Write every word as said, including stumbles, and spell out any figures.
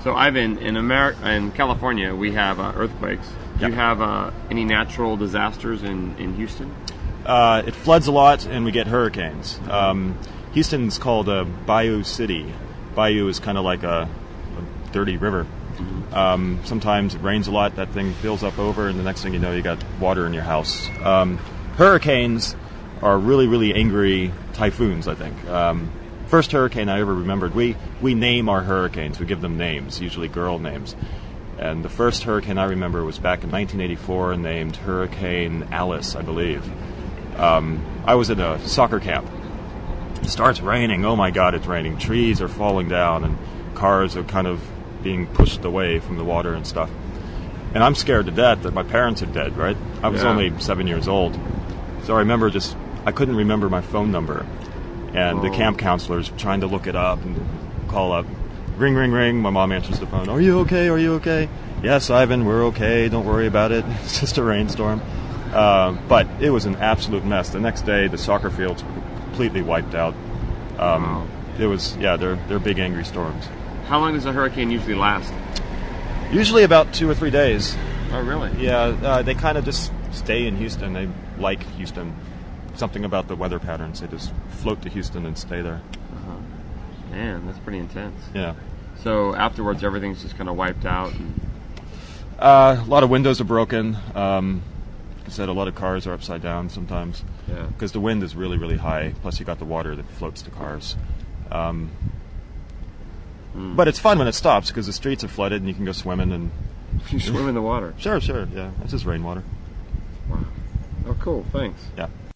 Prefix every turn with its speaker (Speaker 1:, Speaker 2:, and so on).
Speaker 1: So, Ivan, in America, in California, we have uh, earthquakes. Do
Speaker 2: Yep.
Speaker 1: you have uh, any natural disasters in, in Houston?
Speaker 2: Uh, it floods a lot, and we get hurricanes. Um, Houston's called a bayou city. Bayou is kind of like a, a dirty river.
Speaker 1: Mm-hmm.
Speaker 2: Um, sometimes it rains a lot, that thing fills up over, and the next thing you know, you got water in your house. Um, hurricanes are really, really angry typhoons, I think. Um, first hurricane I ever remembered, we, we name our hurricanes. We give them names, usually girl names. And the first hurricane I remember was back in nineteen eighty-four, named Hurricane Alice, I believe. Um, I was at a soccer camp. It starts raining. Oh my God, it's raining. Trees are falling down, and cars are kind of being pushed away from the water and stuff. And I'm scared to death that my parents are dead, right? I was
Speaker 1: Yeah.
Speaker 2: only seven years old. So I remember just, I couldn't remember my phone number. And the
Speaker 1: Oh.
Speaker 2: camp counselors trying to look it up and call up. Ring, ring, ring. My mom answers the phone. Are you okay? Are you okay? Yes, Ivan, we're okay. Don't worry about it. It's just a rainstorm. Uh, but it was an absolute mess. The next day, the soccer fields were completely wiped out. Um,
Speaker 1: Wow.
Speaker 2: It was, yeah, they're, they're big, angry storms.
Speaker 1: How long does a hurricane usually last?
Speaker 2: Usually about two or three days.
Speaker 1: Oh, really?
Speaker 2: Yeah, uh, they kind of just stay in Houston. They like Houston. Something about the weather patterns. They just float to Houston and stay there.
Speaker 1: Uh-huh. Man, that's pretty intense.
Speaker 2: Yeah.
Speaker 1: So afterwards, everything's just kind of wiped out. And
Speaker 2: Uh, a lot of windows are broken. Um, like I said, a lot of cars are upside down sometimes.
Speaker 1: Yeah.
Speaker 2: Because the wind is really, really high. Plus, you got the water that floats the cars. Um,
Speaker 1: Mm.
Speaker 2: But it's fun when it stops because the streets are flooded and you can go swimming and.
Speaker 1: You swim in the water.
Speaker 2: Sure, sure, yeah. It's just rainwater.
Speaker 1: Wow. Oh, cool. Thanks.
Speaker 2: Yeah.